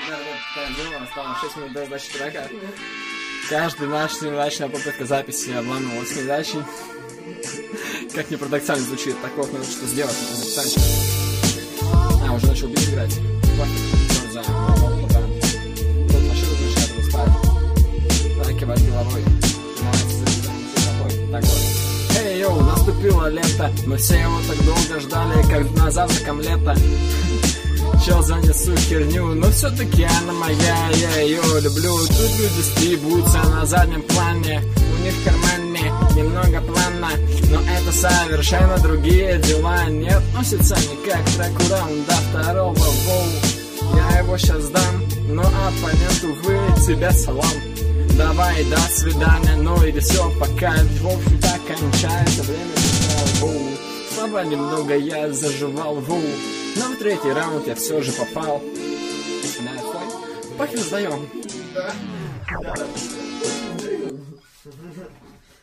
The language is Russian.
Осталось 6 минут до сдачи трека. Каждая наша неудачная попытка записи обманулась неудачей. Как ни парадоксально звучит, так вот надо что сделать, надо записать. Уже начал бит играть. Тут машину начинает выспать. Давай кивать головой. Так вот. Эй, йоу, наступило лето. Мы все его так долго ждали, как на завтраком лето. Чел занесу херню, но все-таки она моя. Я ее люблю. Тут люди стебутся на заднем плане. У них в кармане немного плана, но это совершенно другие дела. Не относится никак к треку раунда второго. Воу, я его сейчас дам, но оппоненту вы тебе салам. Давай, до свидания, ну или все, пока. В общем-то кончается время. Воу, слова немного я заживал. Воу, но в третий раунд я все же попал. На твой. Похер сдаем. Да.